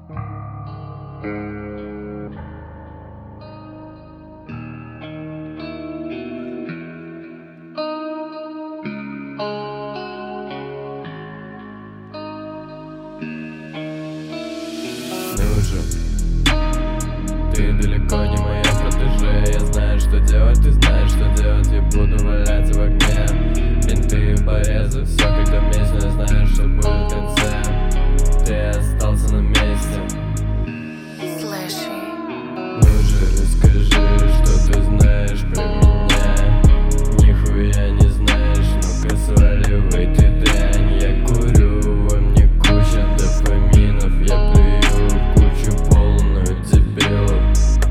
Ты далеко не моя протеже. Я знаю, что делать, ты знаешь, что делать. Я буду валяться в огне. Бинты и порезы, все как до месяца. Знаю, что будет в конце. Ты остался на месте. Ну же, расскажи, что ты знаешь про меня. Нихуя не знаешь, ну-ка сваливай ты дрянь. Я курю, во мне куча дофаминов. Я плюю в кучу полную дебилов.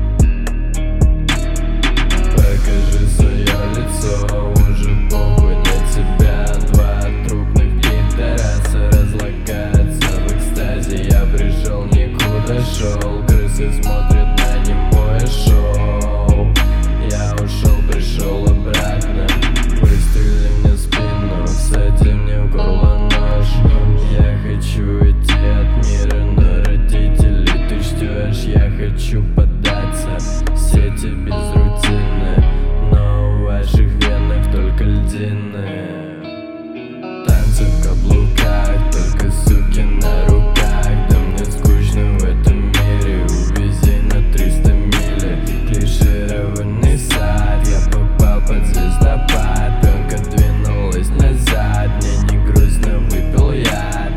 Покажи свое лицо, уже похуй на тебя. Два трупных пидораса разлагаются в экстазе. Я пришел, никуда шел. Крысы смотрят на немое шоу. Я ушел, пришел обратно. Выстрели мне в спину, всади мне в горло нож. Я хочу идти от мира, но родителей ты ждешь. Я хочу податься, сети без рутины, но в ваших венах только льдины. Танцы в каблуках, только суки на руках. Да мне скучно в этом мире, увези на 300 мили. Клишированный сад, я попал под звездопад. Пленка двинулась назад, мне не грустно, выпил яд.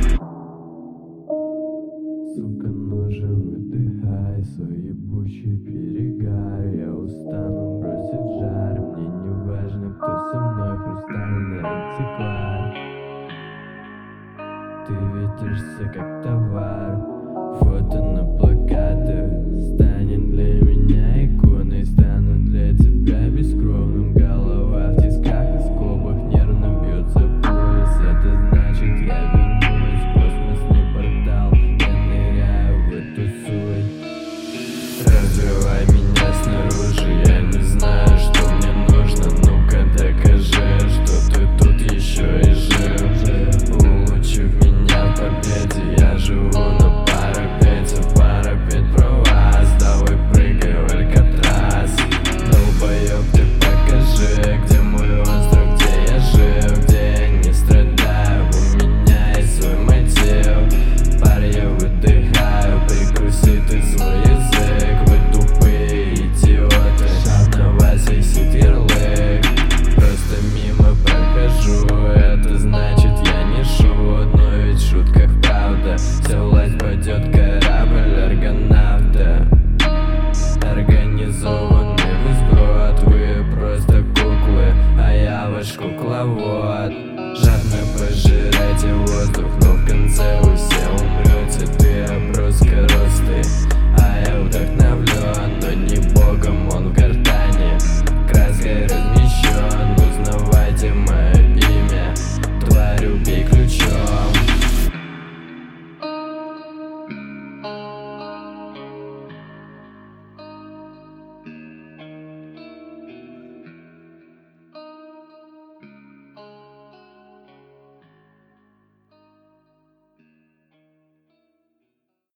Сука, ну же выдыхай свой ебучий перегар. Я устану бросить жар, мне не важно, кто со мной, хрустальный антиквар. Ты ветишься как товар, фото на плакатах станет для меня иконой. Стану для тебя бескровным, голова в тисках и скобах, нервно бьется пульс. Это значит, я вернулась в космосный портал. Я ныряю в эту суть. Разрывай меня снаружи, я не знаю, что мне нужно. Ну-ка докажи, что ты тут еще и жив. Улучив меня в победе, я живу на парапете. Парапет про вас, давай прыгай в Алькатрас. Долбоёб, ты покажи, где мой остров, где я жив, где я не страдаю. У меня есть свой мотив, пар я выдыхаю. Прикуси ты свой язык, вы тупые идиоты. На вас висит ярлык, просто мимо прохожу. Это значит, я не шут, но ведь в шутках правда. Вся власть пойдет корабль аргонавта. Организованный вы сброд, вы просто куклы, а я ваш кукловод. Жадно пожирайте воздух, но в конце вы все умрете. Ты оброс-коросты, а я вдохновлен, но не богом, он в гортани.